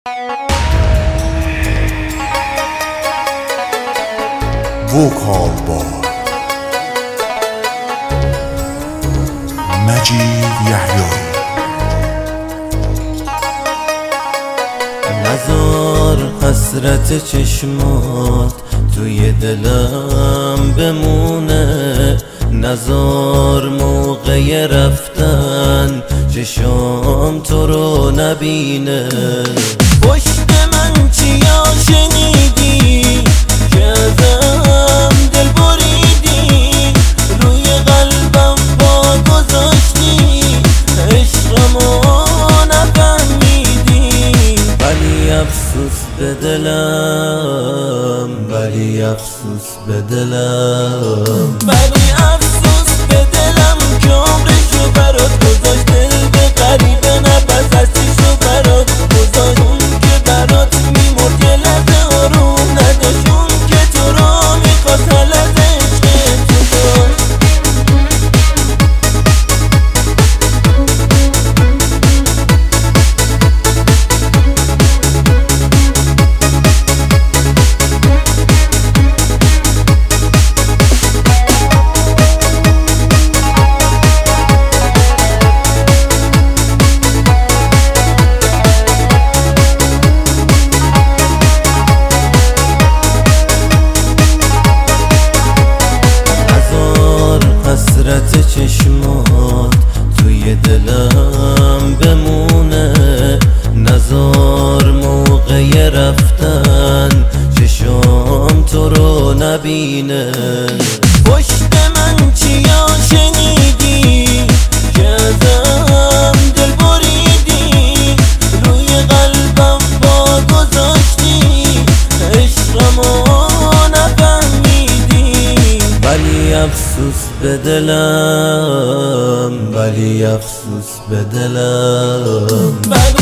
وکال بار مجید یحیایی. نزار حسرت چشمات توی دلم بمونه، نزار موقع رفتن چشام تو رو نبینه. پشت من چیا شنیدی که ازم دل بریدی، روی قلبم پا گذاشتی عشقمو نفهمیدی. ولی افسوس به دلم، ولی افسوس به دلم، ولی افسوس به دلم که عمرشو برات گذاشت. دل به غریبه نفس هستیشو برات گذاشت. اون که برات میمرد یه لحظه آروم نداشت، اون که تو رو میخواست هر لحظه عشق تو داشت. حسرت چشمات توی دلم بمونه، نزار موقع رفتن چشام تو رو نبینه. پشت من چیا شنیدی که ازم دل بریدی، روی قلبم پا گذاشتی عشقمو نفهمیدی. ولی افسوس به دلم، ولی افسوس به دلم.